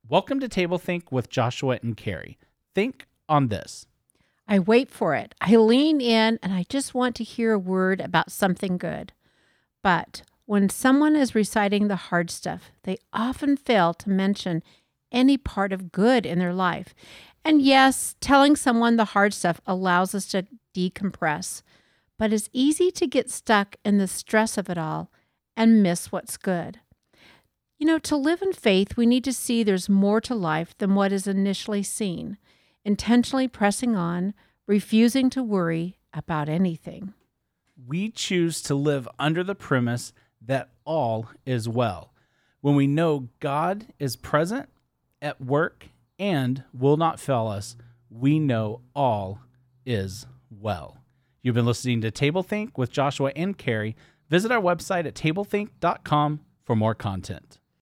Welcome to Table Think with Joshua and Carrie. Think on this. I wait for it. I lean in and I just want to hear a word about something good. But when someone is reciting the hard stuff, they often fail to mention any part of good in their life. And yes, telling someone the hard stuff allows us to decompress, but it's easy to get stuck in the stress of it all and miss what's good. To live in faith, we need to see there's more to life than what is initially seen, intentionally pressing on, refusing to worry about anything. We choose to live under the premise that all is well. When we know God is present, at work, and will not fail us, we know all is well. You've been listening to Table Think with Joshua and Carrie. Visit our website at tablethink.com for more content.